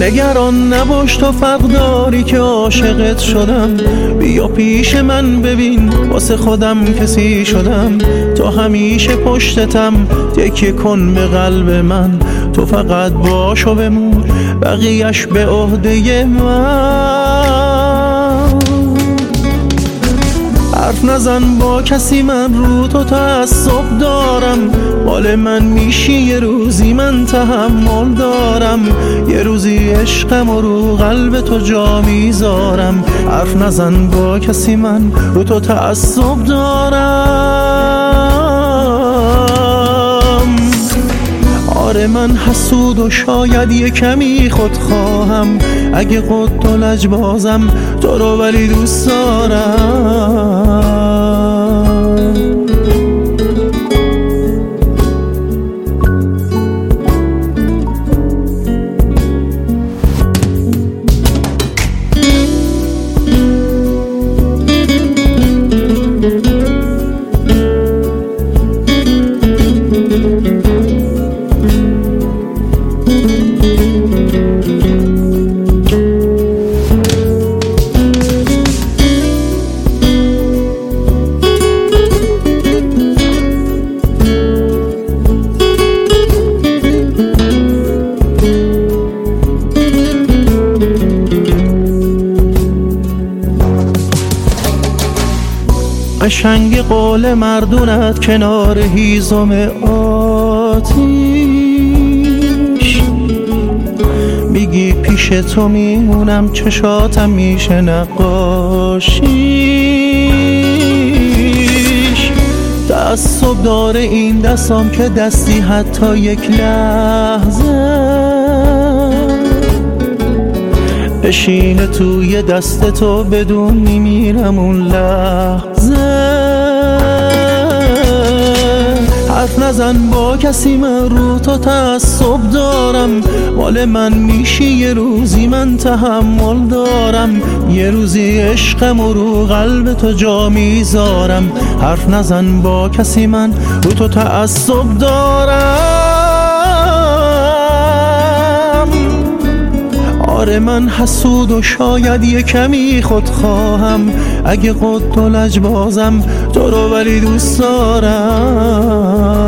نگران نباش تو فرق داری که عاشقت شدم، بیا پیش من ببین واسه خودم کسی شدم. تو همیشه پشتتم، تکیه کن به قلب من، تو فقط باش و بمون بقیه‌اش به عهده من. حرف نزن با کسی، من رو تو تعصب دارم، مال من میشی یه روزی من تحمل دارم، یه روزی عشقم و رو قلب تو جا میذارم. حرف نزن با کسی، من رو تو تعصب دارم. آره من حسود و شاید یه کمی خود خواهم، اگه قد و لجبازم تو رو ولی دوست دارم. قشنگ قول مردونت کنار هیزم آتیش، میگی پیش تو میمونم چشاتم میشه نقاشیش. تعصب داره این دستام که دستی حتی یک لحظه بشینه توی دست تو بدون میمیرم اون لحظه. حرف نزن با کسی، من رو تو تعصب دارم، مال من میشی یه روزی من تحمل دارم، یه روزی عشقم و رو قلب تو جا میذارم. حرف نزن با کسی، من رو تو تعصب دارم. آره من حسود و شاید یه کمی خود خواهم، اگه قد و لجبازم تو رو ولی دوست دارم.